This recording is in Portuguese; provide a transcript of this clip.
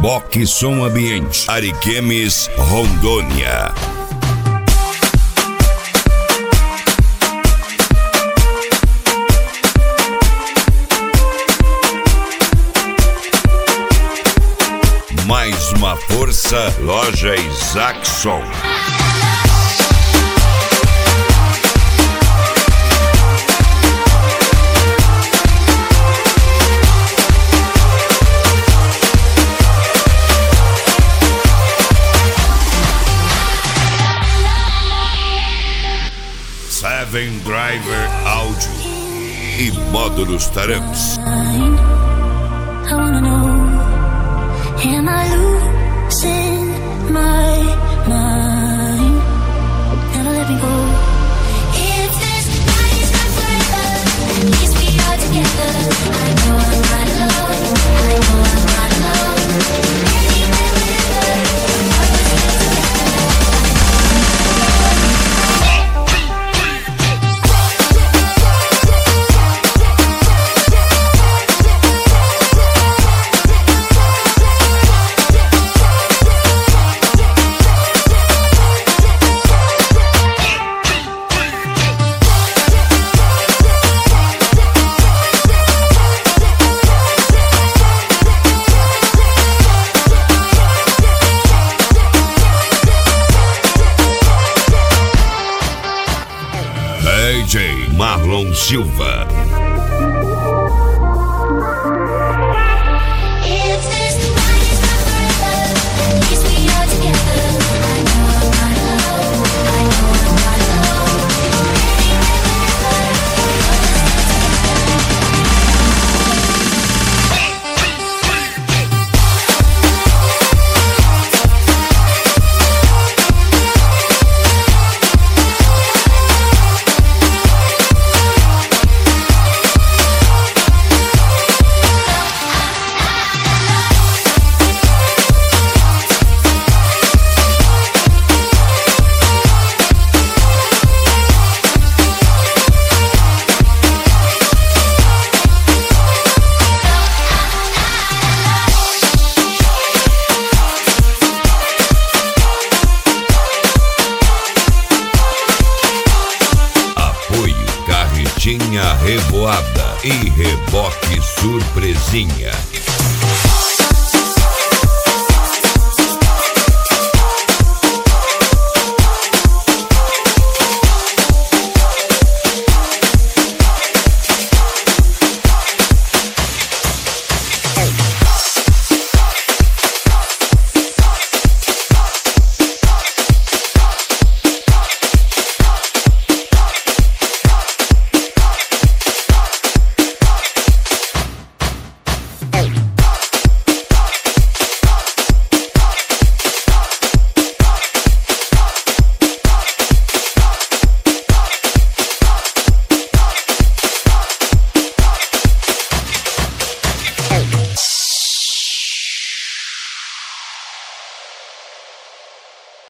Reboque Som Ambiente, Ariquemes, Rondônia. Mais uma força, Loja Isaacson. Seven Driver Áudio e módulos Taramps. Am I losing my mind? Never let me go. If this night is not forever, at least we are together. I know I'm not alone. I know I'm not alone. Anywhere, whenever, our purpose is together. DJ Marlon Silva. Revoada e Reboque Surpresinha.